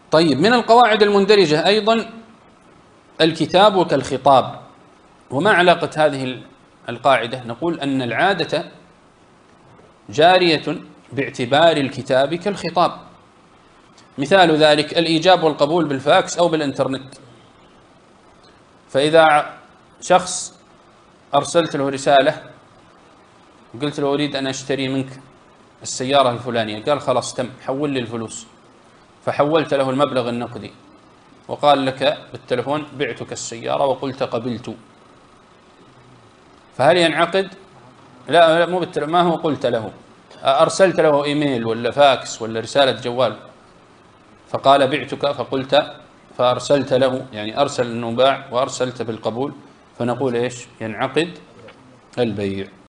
طيب، من القواعد المندرجة أيضا الكتاب كالخطاب. وما علاقة هذه القاعدة؟ نقول أن العادة جارية باعتبار الكتاب كالخطاب. مثال ذلك الإيجاب والقبول بالفاكس أو بالإنترنت. فإذا شخص أرسلت له رسالة وقلت له أريد أن أشتري منك السيارة الفلانية، قال خلاص تم، حول لي الفلوس، فحولت له المبلغ النقدي وقال لك بالتلفون بعتك السيارة وقلت قبلت، فهل ينعقد؟ لا مو بالتلفون، ما هو قلت له، أرسلت له إيميل ولا فاكس ولا رسالة جوال فقال بعتك فقلت، فأرسلت له، يعني أرسل أنه باع وأرسلت بالقبول، فنقول إيش؟ ينعقد البيع.